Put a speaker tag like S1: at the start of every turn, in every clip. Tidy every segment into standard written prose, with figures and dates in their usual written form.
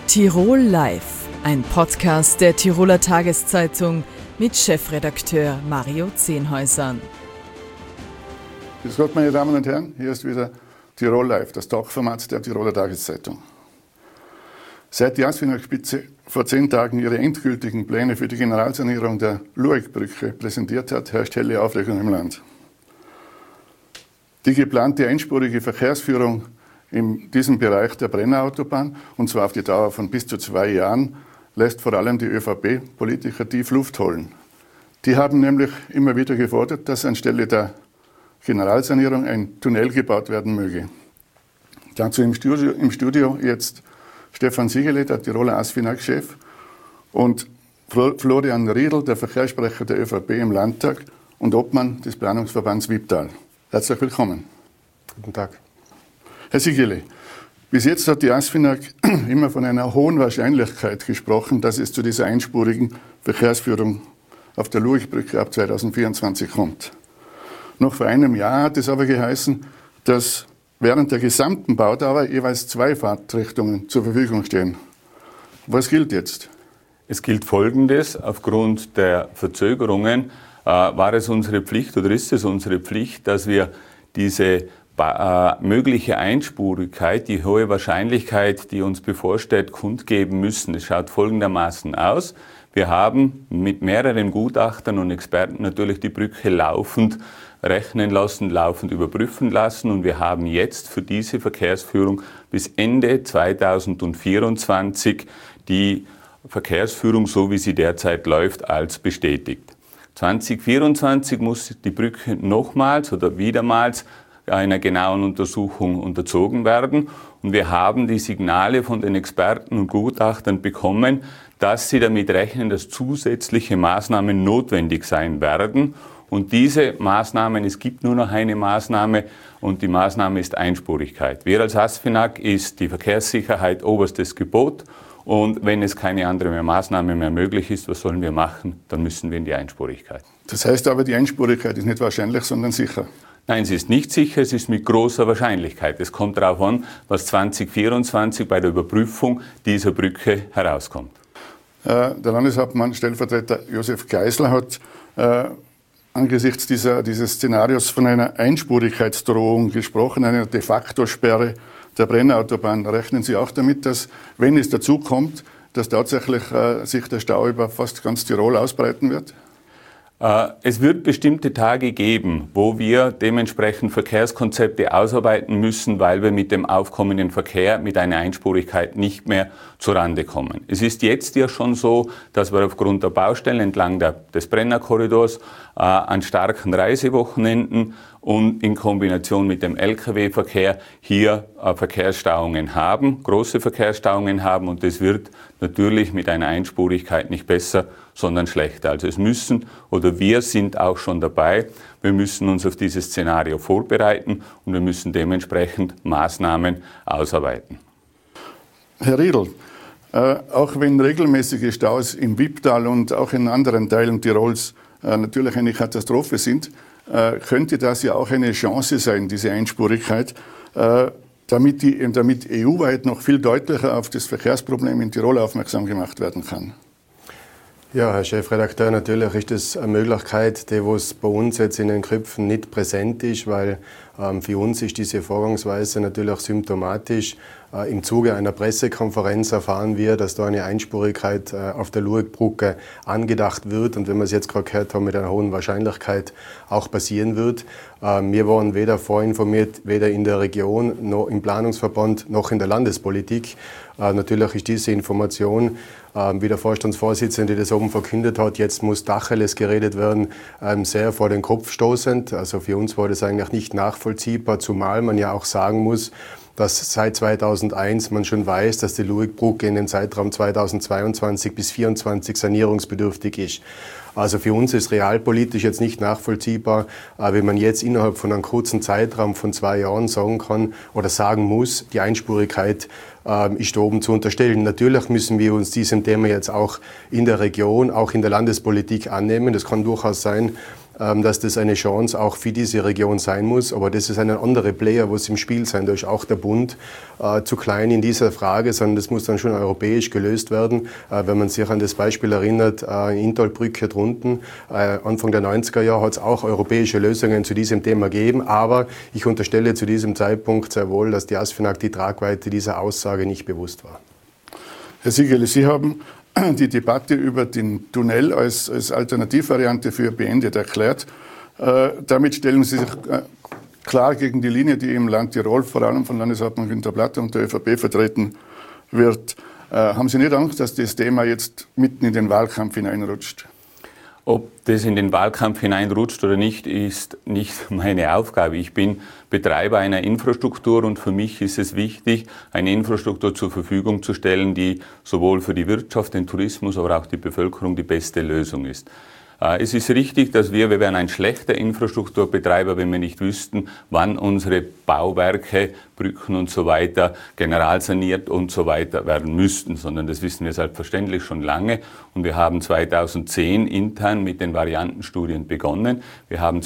S1: Tirol Live, ein Podcast der Tiroler Tageszeitung mit Chefredakteur Mario Zehnhäusern.
S2: Grüß Gott, meine Damen und Herren, hier ist wieder Tirol Live, das Talkformat der Tiroler Tageszeitung. Seit die ASFINAG-Spitze vor 10 Tagen ihre endgültigen Pläne für die Generalsanierung der Luegbrücke präsentiert hat, herrscht helle Aufregung im Land. Die geplante einspurige Verkehrsführung in diesem Bereich der Brennerautobahn, und zwar auf die Dauer von bis zu 2 Jahren, lässt vor allem die ÖVP-Politiker tief Luft holen. Die haben nämlich immer wieder gefordert, dass anstelle der Generalsanierung ein Tunnel gebaut werden möge. Dazu im Studio jetzt Stefan Siegele, der Tiroler ASFINAG-Chef, und Florian Riedl, der Verkehrssprecher der ÖVP im Landtag und Obmann des Planungsverbands Wipptal. Herzlich willkommen.
S3: Guten Tag.
S2: Herr Siegele, bis jetzt hat die ASFINAG immer von einer hohen Wahrscheinlichkeit gesprochen, dass es zu dieser einspurigen Verkehrsführung auf der Luegbrücke ab 2024 kommt. Noch vor einem Jahr hat es aber geheißen, dass während der gesamten Baudauer jeweils 2 Fahrtrichtungen zur Verfügung stehen. Was gilt jetzt?
S4: Es gilt Folgendes: Aufgrund der Verzögerungen war es unsere Pflicht oder ist es unsere Pflicht, dass wir diese mögliche Einspurigkeit, die hohe Wahrscheinlichkeit, die uns bevorsteht, kundgeben müssen. Es schaut folgendermaßen aus: Wir haben mit mehreren Gutachtern und Experten natürlich die Brücke laufend rechnen lassen, laufend überprüfen lassen, und wir haben jetzt für diese Verkehrsführung bis Ende 2024 die Verkehrsführung, so wie sie derzeit läuft, als bestätigt. 2024 muss die Brücke nochmals oder wiedermals einer genauen Untersuchung unterzogen werden, und wir haben die Signale von den Experten und Gutachtern bekommen, dass sie damit rechnen, dass zusätzliche Maßnahmen notwendig sein werden. Und diese Maßnahmen, es gibt nur noch eine Maßnahme, und die Maßnahme ist Einspurigkeit. Wir als ASFINAG ist die Verkehrssicherheit oberstes Gebot, und wenn es keine andere Maßnahme mehr möglich ist, was sollen wir machen? Dann müssen wir in die Einspurigkeit.
S2: Das heißt aber, die Einspurigkeit ist nicht wahrscheinlich, sondern sicher.
S4: Nein, sie ist nicht sicher, es ist mit großer Wahrscheinlichkeit. Es kommt darauf an, was 2024 bei der Überprüfung dieser Brücke herauskommt.
S2: Der Landeshauptmann, Stellvertreter Josef Geisler, hat angesichts dieses Szenarios von einer Einspurigkeitsdrohung gesprochen, einer de facto Sperre der Brennerautobahn. Rechnen Sie auch damit, dass, wenn es dazu kommt, dass tatsächlich sich der Stau über fast ganz Tirol ausbreiten wird?
S4: Es wird bestimmte Tage geben, wo wir dementsprechend Verkehrskonzepte ausarbeiten müssen, weil wir mit dem aufkommenden Verkehr mit einer Einspurigkeit nicht mehr zurande kommen. Es ist jetzt ja schon so, dass wir aufgrund der Baustellen entlang des Brennerkorridors an starken Reisewochenenden und in Kombination mit dem Lkw-Verkehr hier Verkehrsstauungen haben, große Verkehrsstauungen haben, und das wird natürlich mit einer Einspurigkeit nicht besser, sondern schlechter. Also wir sind auch schon dabei. Wir müssen uns auf dieses Szenario vorbereiten, und wir müssen dementsprechend Maßnahmen ausarbeiten.
S2: Herr Riedl, auch wenn regelmäßige Staus im Wipptal und auch in anderen Teilen Tirols natürlich eine Katastrophe sind, könnte das ja auch eine Chance sein, diese Einspurigkeit, damit EU-weit noch viel deutlicher auf das Verkehrsproblem in Tirol aufmerksam gemacht werden kann.
S3: Ja, Herr Chefredakteur, natürlich ist das eine Möglichkeit, die was bei uns jetzt in den Köpfen nicht präsent ist, weil für uns ist diese Vorgangsweise natürlich auch symptomatisch. Im Zuge einer Pressekonferenz erfahren wir, dass da eine Einspurigkeit auf der Luegbrücke angedacht wird, und wenn wir es jetzt gerade gehört haben, mit einer hohen Wahrscheinlichkeit auch passieren wird. Wir waren weder vorinformiert, weder in der Region, noch im Planungsverband, noch in der Landespolitik. Natürlich ist diese Information, wie der Vorstandsvorsitzende das oben verkündet hat, jetzt muss Tacheles geredet werden, sehr vor den Kopf stoßend. Also für uns war das eigentlich nicht nachvollziehbar, zumal man ja auch sagen muss, dass seit 2001 man schon weiß, dass die Luegbrücke in dem Zeitraum 2022 bis 2024 sanierungsbedürftig ist. Also für uns ist realpolitisch jetzt nicht nachvollziehbar, wenn man jetzt innerhalb von einem kurzen Zeitraum von 2 Jahren sagen kann oder sagen muss, die Einspurigkeit ist da oben zu unterstellen. Natürlich müssen wir uns diesem Thema jetzt auch in der Region, auch in der Landespolitik annehmen. Das kann durchaus sein, dass das eine Chance auch für diese Region sein muss. Aber das ist ein anderer Player, was im Spiel sein. Da ist auch der Bund zu klein in dieser Frage, sondern das muss dann schon europäisch gelöst werden. Wenn man sich an das Beispiel erinnert, Inntalbrücke drunten, Anfang der 90er Jahre hat es auch europäische Lösungen zu diesem Thema gegeben. Aber ich unterstelle zu diesem Zeitpunkt sehr wohl, dass die ASFINAG die Tragweite dieser Aussage nicht bewusst war.
S2: Herr Siegele, Sie haben die Debatte über den Tunnel als Alternativvariante für beendet erklärt. Damit stellen Sie sich klar gegen die Linie, die im Land Tirol vor allem von Landeshauptmann Günther Platter und der ÖVP vertreten wird. Haben Sie nicht Angst, dass das Thema jetzt mitten in den Wahlkampf hineinrutscht?
S4: Ob das in den Wahlkampf hineinrutscht oder nicht, ist nicht meine Aufgabe. Ich bin Betreiber einer Infrastruktur und für mich ist es wichtig, eine Infrastruktur zur Verfügung zu stellen, die sowohl für die Wirtschaft, den Tourismus, aber auch die Bevölkerung die beste Lösung ist. Es ist richtig, dass wir wären ein schlechter Infrastrukturbetreiber, wenn wir nicht wüssten, wann unsere Bauwerke, Brücken und so weiter generalsaniert und so weiter werden müssten, sondern das wissen wir selbstverständlich schon lange. Und wir haben 2010 intern mit den Variantenstudien begonnen. Wir haben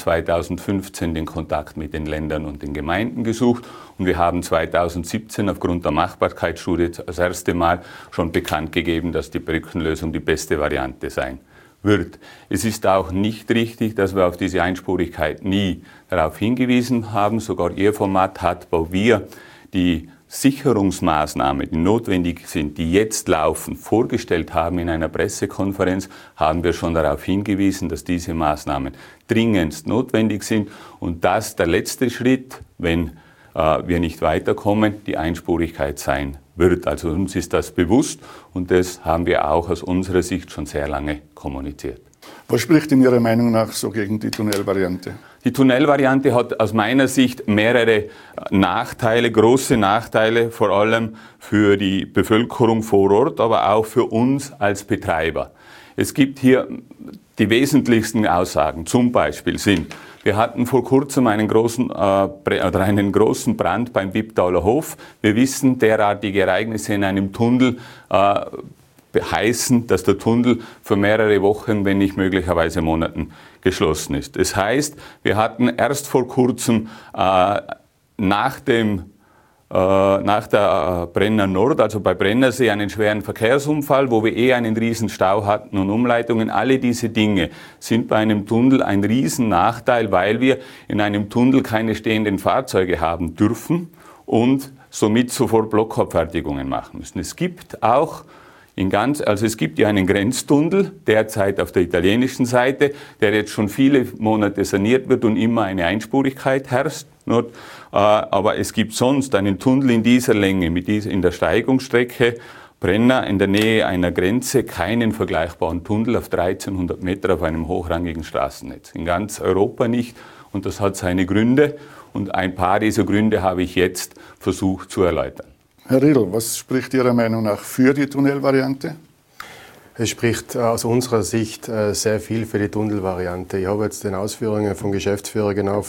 S4: 2015 den Kontakt mit den Ländern und den Gemeinden gesucht und wir haben 2017 aufgrund der Machbarkeitsstudie das erste Mal schon bekannt gegeben, dass die Brückenlösung die beste Variante sein wird. Es ist auch nicht richtig, dass wir auf diese Einspurigkeit nie darauf hingewiesen haben. Sogar Ihr Format hat, wo wir die Sicherungsmaßnahmen, die notwendig sind, die jetzt laufen, vorgestellt haben in einer Pressekonferenz, haben wir schon darauf hingewiesen, dass diese Maßnahmen dringendst notwendig sind und dass der letzte Schritt, wenn wir nicht weiterkommen, die Einspurigkeit sein wird. Also uns ist das bewusst und das haben wir auch aus unserer Sicht schon sehr lange kommuniziert.
S2: Was spricht in Ihrer Meinung nach so gegen die Tunnelvariante?
S4: Die Tunnelvariante hat aus meiner Sicht mehrere Nachteile, große Nachteile, vor allem für die Bevölkerung vor Ort, aber auch für uns als Betreiber. Es gibt hier die wesentlichsten Aussagen. Zum Beispiel sind: Wir hatten vor kurzem einen großen Brand beim Wipptaler Hof. Wir wissen, derartige Ereignisse in einem Tunnel heißen, dass der Tunnel für mehrere Wochen, wenn nicht möglicherweise Monaten, geschlossen ist. Das heißt, wir hatten erst vor kurzem nach der Brenner Nord, also bei Brennersee, einen schweren Verkehrsunfall, wo wir einen riesen Stau hatten und Umleitungen. Alle diese Dinge sind bei einem Tunnel ein riesen Nachteil, weil wir in einem Tunnel keine stehenden Fahrzeuge haben dürfen und somit sofort Blockabfertigungen machen müssen. Es gibt auch es gibt ja einen Grenztunnel, derzeit auf der italienischen Seite, der jetzt schon viele Monate saniert wird und immer eine Einspurigkeit herrscht. Aber es gibt sonst einen Tunnel in dieser Länge, in der Steigungsstrecke Brenner in der Nähe einer Grenze, keinen vergleichbaren Tunnel auf 1300 Meter auf einem hochrangigen Straßennetz. In ganz Europa nicht und das hat seine Gründe und ein paar dieser Gründe habe ich jetzt versucht zu erläutern.
S2: Herr Riedl, was spricht Ihrer Meinung nach für die Tunnelvariante?
S3: Es spricht aus unserer Sicht sehr viel für die Tunnelvariante. Ich habe jetzt den Ausführungen vom Geschäftsführer genau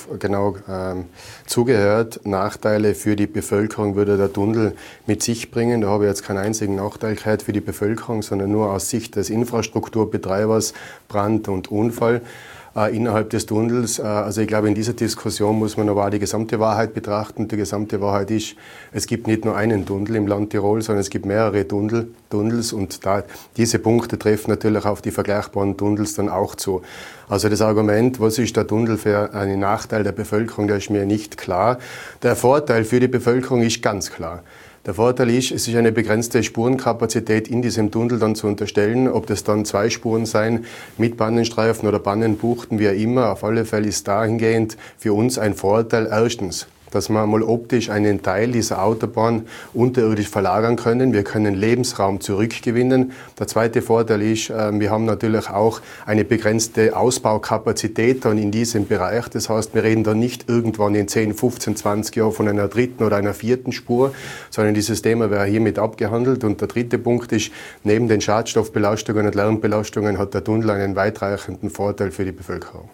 S3: zugehört. Nachteile für die Bevölkerung würde der Tunnel mit sich bringen. Da habe ich jetzt keinen einzigen Nachteil gehört für die Bevölkerung, sondern nur aus Sicht des Infrastrukturbetreibers Brand und Unfall innerhalb des Tunnels. Also ich glaube, in dieser Diskussion muss man aber auch die gesamte Wahrheit betrachten. Die gesamte Wahrheit ist, es gibt nicht nur einen Tunnel im Land Tirol, sondern es gibt mehrere Tunnels und diese Punkte treffen natürlich auf die vergleichbaren Tunnels dann auch zu. Also das Argument, was ist der Tunnel für einen Nachteil der Bevölkerung, der ist mir nicht klar. Der Vorteil für die Bevölkerung ist ganz klar. Der Vorteil ist, es ist eine begrenzte Spurenkapazität in diesem Tunnel dann zu unterstellen. Ob das dann 2 Spuren sein, mit Bannenstreifen oder Bannenbuchten, wie auch immer. Auf alle Fälle ist dahingehend für uns ein Vorteil. Erstens, dass wir mal optisch einen Teil dieser Autobahn unterirdisch verlagern können. Wir können Lebensraum zurückgewinnen. Der zweite Vorteil ist, wir haben natürlich auch eine begrenzte Ausbaukapazität dann in diesem Bereich. Das heißt, wir reden dann nicht irgendwann in 10, 15, 20 Jahren von einer 3. oder einer 4. Spur, sondern dieses Thema wäre hiermit abgehandelt. Und der dritte Punkt ist, neben den Schadstoffbelastungen und Lärmbelastungen hat der Tunnel einen weitreichenden Vorteil für die Bevölkerung.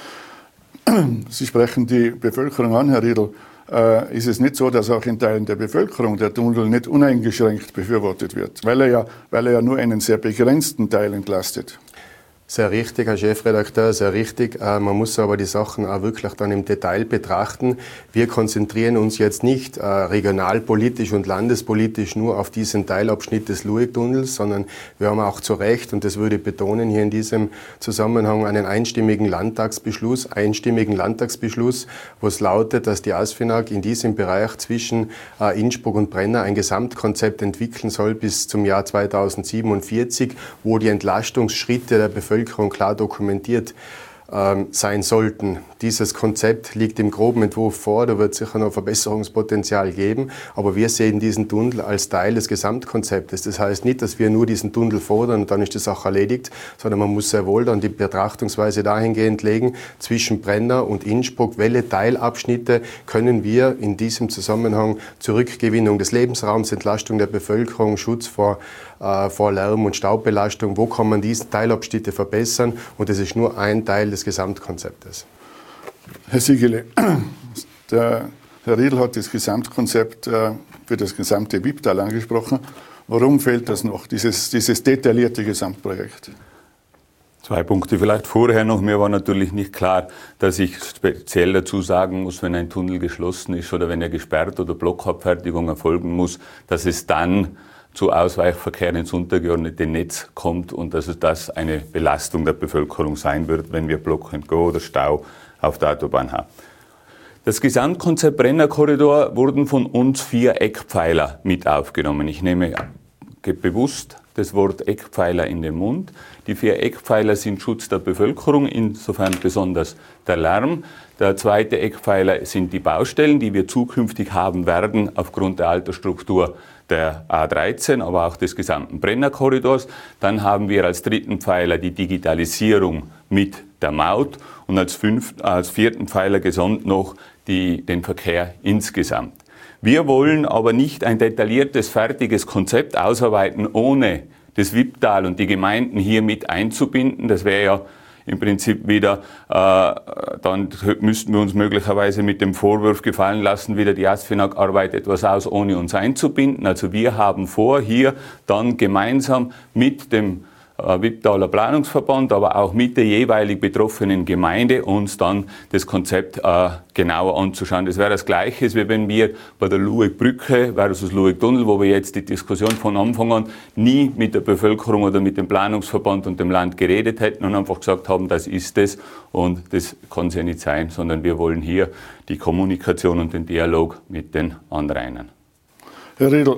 S2: Sie sprechen die Bevölkerung an, Herr Riedl. Ist es nicht so, dass auch in Teilen der Bevölkerung der Tunnel nicht uneingeschränkt befürwortet wird, weil er ja nur einen sehr begrenzten Teil entlastet?
S3: Sehr richtig, Herr Chefredakteur, sehr richtig. Man muss aber die Sachen auch wirklich dann im Detail betrachten. Wir konzentrieren uns jetzt nicht regionalpolitisch und landespolitisch nur auf diesen Teilabschnitt des Luegtunnels, sondern wir haben auch zu Recht, und das würde ich betonen, hier in diesem Zusammenhang einen einstimmigen Landtagsbeschluss, wo es lautet, dass die ASFINAG in diesem Bereich zwischen Innsbruck und Brenner ein Gesamtkonzept entwickeln soll bis zum Jahr 2047, wo die Entlastungsschritte der Bevölkerung klar dokumentiert sein sollten. Dieses Konzept liegt im groben Entwurf vor, da wird es sicher noch Verbesserungspotenzial geben, aber wir sehen diesen Tunnel als Teil des Gesamtkonzeptes. Das heißt nicht, dass wir nur diesen Tunnel fordern und dann ist die Sache erledigt, sondern man muss sehr wohl dann die Betrachtungsweise dahingehend legen, zwischen Brenner und Innsbruck, welche Teilabschnitte können wir in diesem Zusammenhang zur Rückgewinnung des Lebensraums, Entlastung der Bevölkerung, Schutz vor Lärm- und Staubbelastung, wo kann man diese Teilabschnitte verbessern, und das ist nur ein Teil des Gesamtkonzeptes.
S2: Herr Siegele, der Herr Riedl hat das Gesamtkonzept für das gesamte Wipptal angesprochen. Warum fehlt das noch, dieses detaillierte Gesamtprojekt?
S4: 2 Punkte vielleicht vorher noch. Mir war natürlich nicht klar, dass ich speziell dazu sagen muss, wenn ein Tunnel geschlossen ist oder wenn er gesperrt oder Blockabfertigung erfolgen muss, dass es dann zu Ausweichverkehr ins untergeordnete Netz kommt und dass das eine Belastung der Bevölkerung sein wird, wenn wir Block and Go oder Stau auf der Autobahn haben. Das Gesamtkonzept Brennerkorridor wurden von uns 4 Eckpfeiler mit aufgenommen. Ich nehme bewusst das Wort Eckpfeiler in den Mund. Die 4 Eckpfeiler sind Schutz der Bevölkerung, insofern besonders der Lärm. Der zweite Eckpfeiler sind die Baustellen, die wir zukünftig haben werden aufgrund der Altersstruktur der A13, aber auch des gesamten Brennerkorridors. Dann haben wir als dritten Pfeiler die Digitalisierung mit der Maut und als 4. Pfeiler gesondert noch den Verkehr insgesamt. Wir wollen aber nicht ein detailliertes, fertiges Konzept ausarbeiten, ohne das Wipptal und die Gemeinden hier mit einzubinden. Das wäre ja im Prinzip wieder, dann müssten wir uns möglicherweise mit dem Vorwurf gefallen lassen, wieder die ASFINAG arbeitet etwas aus, ohne uns einzubinden. Also wir haben vor, hier dann gemeinsam mit dem Wipptaler Planungsverband, aber auch mit der jeweilig betroffenen Gemeinde uns dann das Konzept genauer anzuschauen. Das wäre das Gleiche, wie wenn wir bei der Luegbrücke versus Luegtunnel, wo wir jetzt die Diskussion von Anfang an nie mit der Bevölkerung oder mit dem Planungsverband und dem Land geredet hätten und einfach gesagt haben, das ist es und das kann es ja nicht sein, sondern wir wollen hier die Kommunikation und den Dialog mit den Anrainern.
S2: Herr Riedl,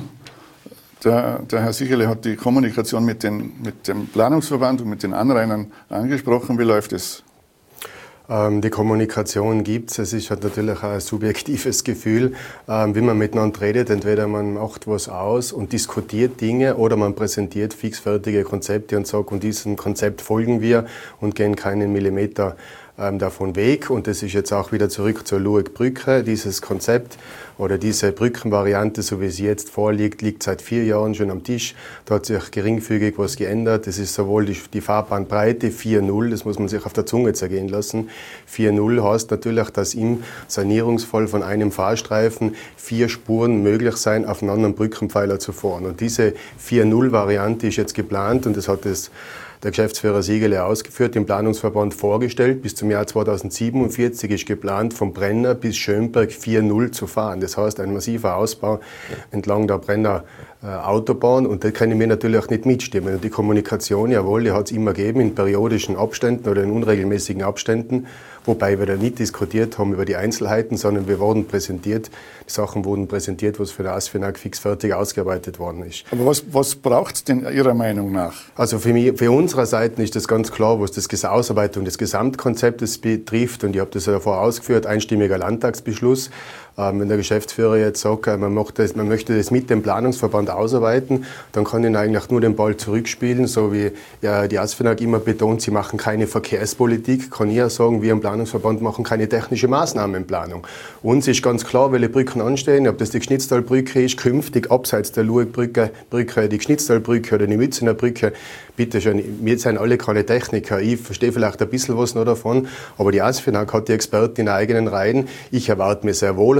S2: der Herr Siegele hat die Kommunikation mit dem Planungsverband und mit den Anrainern angesprochen. Wie läuft es?
S3: Die Kommunikation gibt's. Es ist halt natürlich auch ein subjektives Gefühl, wie man miteinander redet. Entweder man macht was aus und diskutiert Dinge oder man präsentiert fixfertige Konzepte und sagt, und diesem Konzept folgen wir und gehen keinen Millimeter davon weg. Und das ist jetzt auch wieder zurück zur Luegbrücke. Dieses Konzept oder diese Brückenvariante, so wie sie jetzt vorliegt, liegt seit 4 Jahren schon am Tisch. Da hat sich geringfügig was geändert. Das ist sowohl die Fahrbahnbreite 4.0, das muss man sich auf der Zunge zergehen lassen. 4.0 heißt natürlich, dass im Sanierungsfall von einem Fahrstreifen 4 Spuren möglich sein, auf einen anderen Brückenpfeiler zu fahren. Und diese 4.0-Variante ist jetzt geplant und das hat der Geschäftsführer Siegele ausgeführt, im Planungsverband vorgestellt. Bis zum Jahr 2047 ist geplant, vom Brenner bis Schönberg 4.0 zu fahren. Das heißt, ein massiver Ausbau entlang der Brenner Autobahn, und da können wir natürlich auch nicht mitstimmen. Und die Kommunikation, jawohl, die hat es immer gegeben in periodischen Abständen oder in unregelmäßigen Abständen, wobei wir da nicht diskutiert haben über die Einzelheiten, sondern wir wurden präsentiert, die Sachen wurden präsentiert, was für der ASFINAG fixfertig ausgearbeitet worden ist.
S2: Aber was braucht es denn Ihrer Meinung nach?
S3: Also für unsere Seite ist das ganz klar, was das Ausarbeitung des Gesamtkonzeptes betrifft, und ich habe das ja davor ausgeführt, einstimmiger Landtagsbeschluss. Wenn der Geschäftsführer jetzt sagt, man möchte das mit dem Planungsverband ausarbeiten, dann kann ich eigentlich nur den Ball zurückspielen, so wie die ASFINAG immer betont, sie machen keine Verkehrspolitik, kann ich ja sagen, wir im Planungsverband machen keine technische Maßnahmenplanung. Uns ist ganz klar, welche Brücken anstehen, ob das die Gschnitztalbrücke ist, künftig abseits der Luegbrücke, die Gschnitztalbrücke oder die Mützener Brücke. Bitte schön, wir sind alle keine Techniker. Ich verstehe vielleicht ein bisschen was noch davon, aber die ASFINAG hat die Experten in eigenen Reihen. Ich erwarte mir sehr wohl, und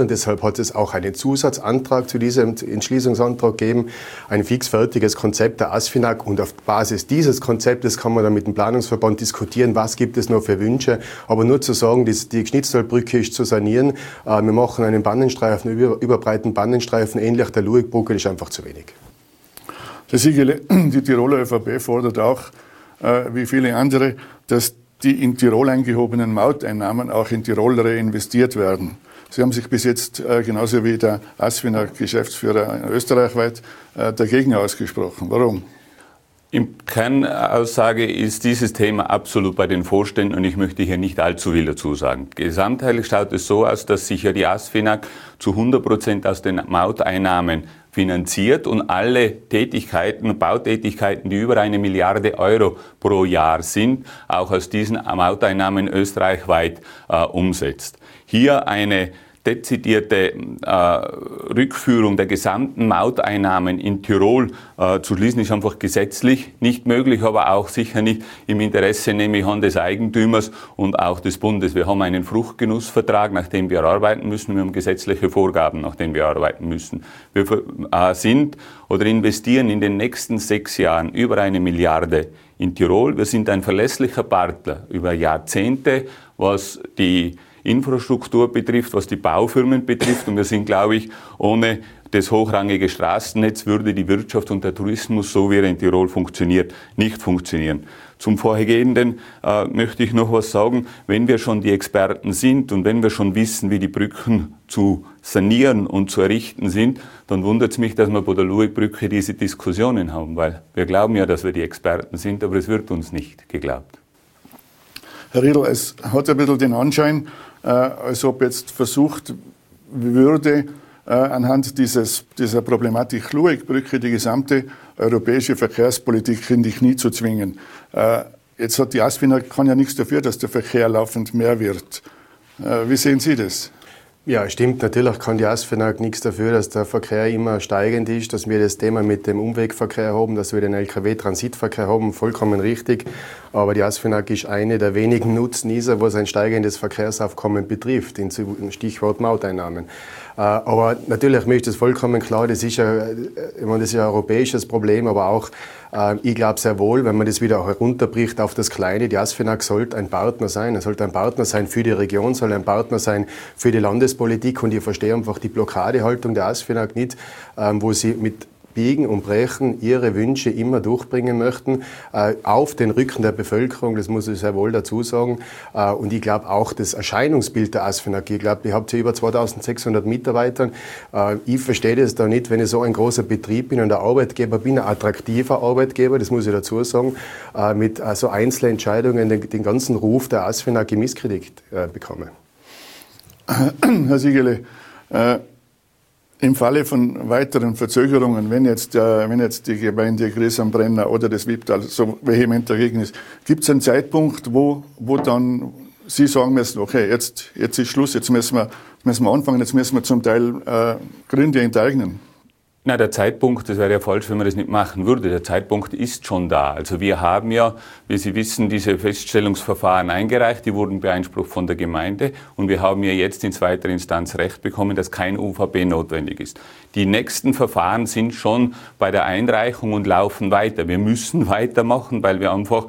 S3: und deshalb hat es auch einen Zusatzantrag zu diesem Entschließungsantrag gegeben, ein fixfertiges Konzept der ASFINAG, und auf Basis dieses Konzeptes kann man dann mit dem Planungsverband diskutieren, was gibt es noch für Wünsche, aber nur zu sagen, die Schnitztalbrücke ist zu sanieren, wir machen einen Bannenstreifen, überbreiten Bannenstreifen, ähnlich der Luegbrücke, ist einfach zu wenig.
S2: Herr Siegele, die Tiroler ÖVP fordert auch, wie viele andere, dass die in Tirol eingehobenen Mauteinnahmen auch in Tirol reinvestiert werden. Sie haben sich bis jetzt genauso wie der ASFINAG-Geschäftsführer österreichweit dagegen ausgesprochen. Warum?
S4: Im Kernaussage ist dieses Thema absolut bei den Vorständen und ich möchte hier nicht allzu viel dazu sagen. Gesamtheitlich schaut es so aus, dass sich ja die ASFINAG zu 100% aus den Mauteinnahmen finanziert und alle Tätigkeiten, Bautätigkeiten, die über 1 Milliarde Euro pro Jahr sind, auch aus diesen Mauteinnahmen österreichweit umsetzt. Hier eine dezidierte Rückführung der gesamten Mauteinnahmen in Tirol zu schließen, ist einfach gesetzlich nicht möglich, aber auch sicher nicht im Interesse, nehme ich an, des Eigentümers und auch des Bundes. Wir haben einen Fruchtgenussvertrag, nach dem wir arbeiten müssen. Wir haben gesetzliche Vorgaben, nach denen wir arbeiten müssen. Wir sind oder investieren in den nächsten 6 Jahren über 1 Milliarde in Tirol. Wir sind ein verlässlicher Partner über Jahrzehnte, was die Infrastruktur betrifft, was die Baufirmen betrifft. Und wir sind, glaube ich, ohne das hochrangige Straßennetz würde die Wirtschaft und der Tourismus, so wie er in Tirol funktioniert, nicht funktionieren. Zum Vorhergehenden möchte ich noch was sagen. Wenn wir schon die Experten sind und wenn wir schon wissen, wie die Brücken zu sanieren und zu errichten sind, dann wundert es mich, dass wir bei der Luegbrücke diese Diskussionen haben, weil wir glauben ja, dass wir die Experten sind, aber es wird uns nicht geglaubt.
S2: Herr Riedl, es hat ein bisschen den Anschein, als ob jetzt versucht würde, anhand dieser Problematik Luegbrücke die gesamte europäische Verkehrspolitik in die Knie zu zwingen. Jetzt hat die ASFINAG kann ja nichts dafür, dass der Verkehr laufend mehr wird. Wie sehen Sie das?
S3: Ja, stimmt. Natürlich kann die ASFINAG nichts dafür, dass der Verkehr immer steigend ist, dass wir das Thema mit dem Umwegverkehr haben, dass wir den Lkw-Transitverkehr haben, vollkommen richtig. Aber die ASFINAG ist eine der wenigen Nutznießer, was ein steigendes Verkehrsaufkommen betrifft, im Stichwort Mauteinnahmen. Aber natürlich, mir ist das vollkommen klar, das ist das ist ein europäisches Problem, aber auch, ich glaube sehr wohl, wenn man das wieder herunterbricht auf das Kleine, die ASFINAG sollte ein Partner sein. Es sollte ein Partner sein für die Region, soll ein Partner sein für die Landespolitik, und ich verstehe einfach die Blockadehaltung der ASFINAG nicht, wo sie mit Biegen und Brechen ihre Wünsche immer durchbringen möchten, auf den Rücken der Bevölkerung, das muss ich sehr wohl dazu sagen. Und ich glaube auch das Erscheinungsbild der ASFINAG, ich glaube, ihr habt ja über 2600 Mitarbeiter. Ich verstehe das da nicht, wenn ich so ein großer Betrieb bin und ein Arbeitgeber bin, ein attraktiver Arbeitgeber, das muss ich dazu sagen, mit so Einzelentscheidungen den ganzen Ruf der ASFINAG in Misskredit bekomme.
S2: Herr Siegele, im Falle von weiteren Verzögerungen, wenn jetzt die Gemeinde Gries am Brenner oder das Wipptal so vehement dagegen ist, gibt es einen Zeitpunkt, wo dann Sie sagen müssen, okay, jetzt ist Schluss, jetzt müssen wir anfangen, jetzt müssen wir zum Teil Gründe enteignen?
S4: Na, der Zeitpunkt, das wäre ja falsch, wenn man das nicht machen würde. Der Zeitpunkt ist schon da. Also wir haben ja, wie Sie wissen, diese Feststellungsverfahren eingereicht, die wurden beansprucht von der Gemeinde und wir haben ja jetzt in zweiter Instanz Recht bekommen, dass kein UVP notwendig ist. Die nächsten Verfahren sind schon bei der Einreichung und laufen weiter. Wir müssen weitermachen, weil wir einfach,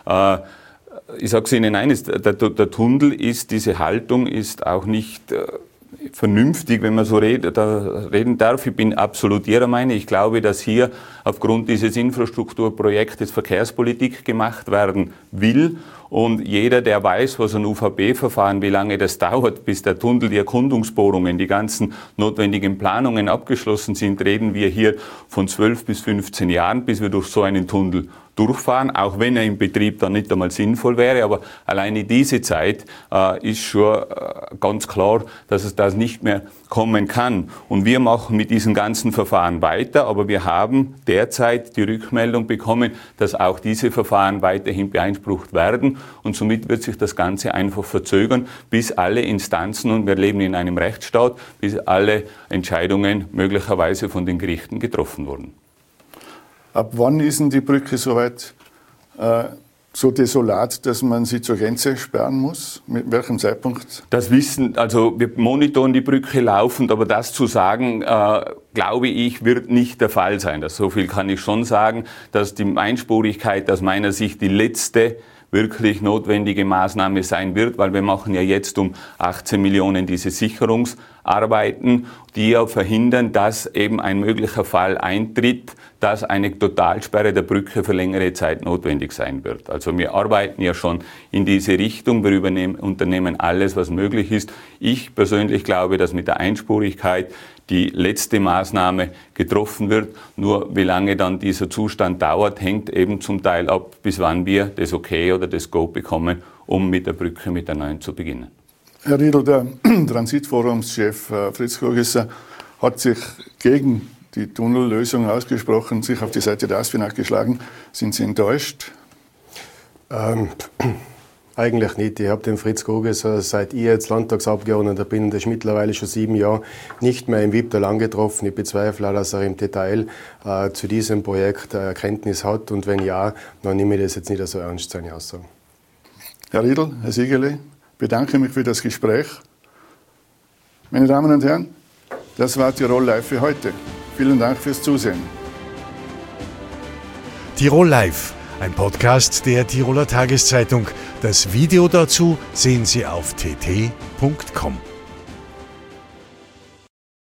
S4: ich sage es Ihnen eines, der Tunnel ist, diese Haltung ist auch nicht vernünftig, wenn man so reden darf. Ich bin absolut Ihrer Meinung. Ich glaube, dass hier aufgrund dieses Infrastrukturprojektes Verkehrspolitik gemacht werden will. Und jeder, der weiß, was ein UVP-Verfahren, wie lange das dauert, bis der Tunnel, die Erkundungsbohrungen, die ganzen notwendigen Planungen abgeschlossen sind, reden wir hier von 12 bis 15 Jahren, bis wir durch so einen Tunnel durchfahren, auch wenn er im Betrieb dann nicht einmal sinnvoll wäre. Aber alleine diese Zeit ist schon ganz klar, dass es das nicht mehr kommen kann. Und wir machen mit diesen ganzen Verfahren weiter, aber wir haben derzeit die Rückmeldung bekommen, dass auch diese Verfahren weiterhin beansprucht werden. Und somit wird sich das Ganze einfach verzögern, bis alle Instanzen, und wir leben in einem Rechtsstaat, bis alle Entscheidungen möglicherweise von den Gerichten getroffen wurden.
S2: Ab wann ist denn die Brücke soweit so desolat, dass man sie zur Grenze sperren muss? Mit welchem Zeitpunkt?
S4: Das Wissen, also wir monitoren die Brücke laufend, aber das zu sagen, glaube ich, wird nicht der Fall sein. So viel kann ich schon sagen, dass die Einspurigkeit aus meiner Sicht die letzte wirklich notwendige Maßnahme sein wird, weil wir machen ja jetzt um 18 Millionen diese Sicherungsarbeiten, die ja verhindern, dass eben ein möglicher Fall eintritt, dass eine Totalsperre der Brücke für längere Zeit notwendig sein wird. Also wir arbeiten ja schon in diese Richtung, wir unternehmen alles, was möglich ist. Ich persönlich glaube, dass mit der Einspurigkeit die letzte Maßnahme getroffen wird. Nur wie lange dann dieser Zustand dauert, hängt eben zum Teil ab, bis wann wir das Okay oder das Go bekommen, um mit der Brücke mit der neuen zu beginnen.
S2: Herr Riedl, der Transitforumschef Fritz Kogisser hat sich gegen die Tunnellösung ausgesprochen, sich auf die Seite der ASFINAG geschlagen. Sind Sie enttäuscht?
S3: Eigentlich nicht. Ich habe den Fritz Kogisser, seit ich jetzt Landtagsabgeordneter bin, das ist mittlerweile schon 7 Jahre, nicht mehr im Wipptal angetroffen. Ich bezweifle, dass er im Detail zu diesem Projekt Erkenntnis hat. Und wenn ja, dann nehme ich das jetzt nicht so ernst, seine Aussagen.
S2: Herr Riedl, Herr Siegerle, bedanke mich für das Gespräch. Meine Damen und Herren, das war Tirol Live für heute. Vielen Dank fürs Zusehen.
S5: Tirol Live, ein Podcast der Tiroler Tageszeitung. Das Video dazu sehen Sie auf tt.com.